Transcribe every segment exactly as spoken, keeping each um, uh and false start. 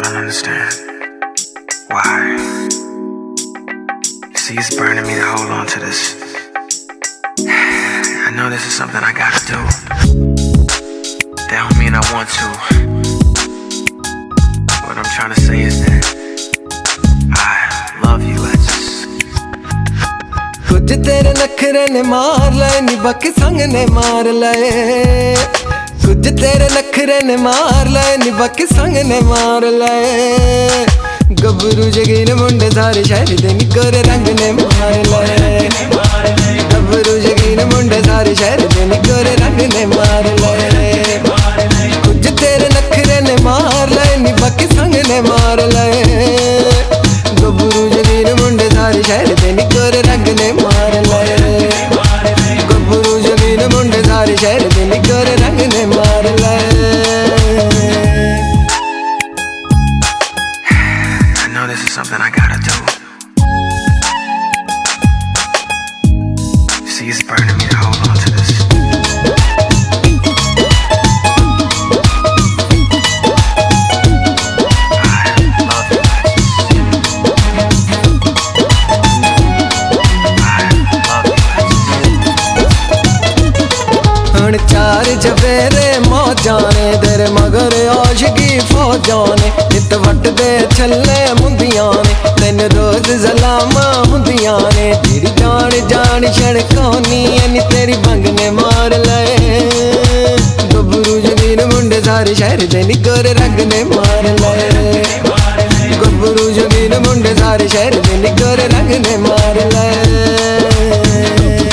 I don't understand. Why? You see, it's burning me to hold on to this. I know this is something I gotta do. That don't mean I want to. What I'm trying to say is that I love you, Alexis. कुछ तेरे नखरे ने मार लाए नी बाकी संग ने मार लाए कुछ तेरे नखरे ने मार लाए नी बाकी संग ने मार लाए गबरू जगीन मुंडे सारे शहर दे नी गोरे रंग ने मार लाए गबरू जगीन मुंडे सारे शहर दे नी गोरे रंग ने मार लाए कुछ तेरे नखरे ने मार लाए नी बाकी संग ने मार लाए गबरू जगीन मुंडे सारे शहर दे नी गोरे रंग ने मार लाए गबरू जगीन मुंडे सारे शहर दे नी गोरे रंग ने मार लाए I know this is something I gotta do. See, it's burning me to hold on to this. चार चफेरे मौजा ने तेरे मगर आशिकी फौजा ने नित वट दे छले मुंदियां ने तेन रोज सलामा हुंदियां ने तेरी जान जान छड़कानी नी तेरी बंग ने मार लाए गबरू जगीन मुंडे सारे शहर दे नी गोरे रंग ने मार लाए गबरू जगीन मुंडे सारे शहर दे नी गोरे रंग ने मार लाए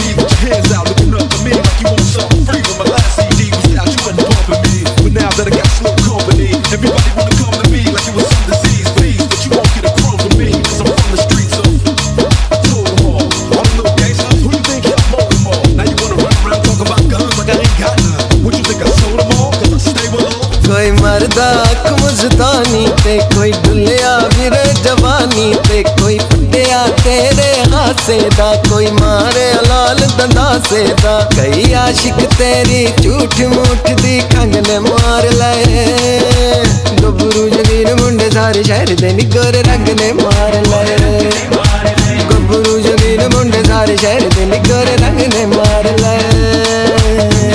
Now that I got slow company, everybody wanna come to me like it was some disease, please, but you won't get a crumb from me, cause I'm from the streets of, I told them all, all them little gangsters, who you think helped mold them all? Now you wanna run around talk about guns like I ain't got none, what you think I sold them all, cause I stay with them? कोई मर्दा मुस्तानी ते कोई डुलिया फिर जवानी ते कोई पटिया तेरे हासे दा कोई मारे लाल दंदासे दा कई आशिक तेरी झूठ मूठ दी खंग ने मार लाए गबरू जगीन मुंडे सारे शहर दे नी गोरे रंग ने मार लाए गबरू जगीन मुंडे सारे शहर दे नी गोरे रंग ने मार लाए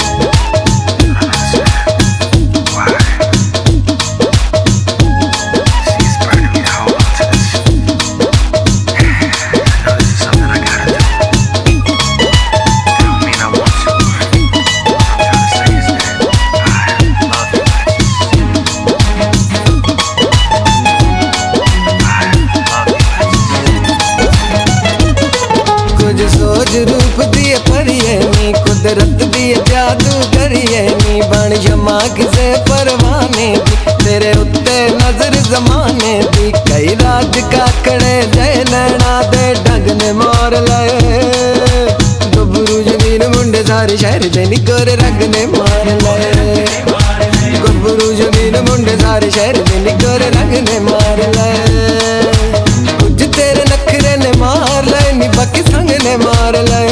सोच रूप दिए परिए नी कुदरत दिए जादू करिए नी बन जमा किसे परवाने दी तेरे उत्ते नजर जमाने दी कई राज काकड़े जय नैना दे ढंग ने मार लाए गबरू जगीन मुंडे सारे शहर दे नी गोरे रंग ने मार लाए गबरू जगीन मुंडे सारे शहर दे नी गोरे रंग ने मार लाए कुछ तेरे नखरे ने मार लाए नी बाकी संग ने मार लाए